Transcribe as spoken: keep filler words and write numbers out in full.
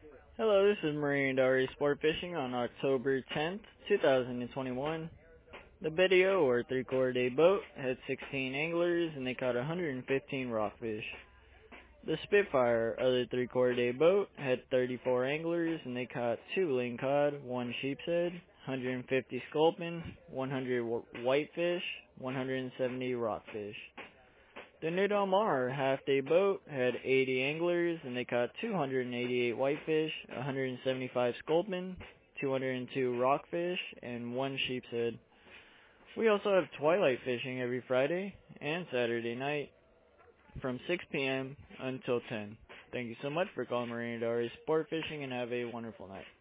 Hello, this is Marine Dari Sport Fishing on October tenth, two thousand twenty-one. The video, or three-quarter day boat, had sixteen anglers and they caught one hundred fifteen rockfish. The Spitfire, other three-quarter day boat, had thirty-four anglers and they caught two lingcod, one sheepshead, one hundred fifty sculpin, one hundred whitefish, one hundred seventy rockfish. The New Del Mar half-day boat had eighty anglers and they caught two hundred eighty-eight whitefish, one hundred seventy-five sculpin, two hundred two rockfish, and one sheepshead. We also have twilight fishing every Friday and Saturday night from six p m until ten. Thank you so much for calling Marina Dari Sport Fishing and have a wonderful night.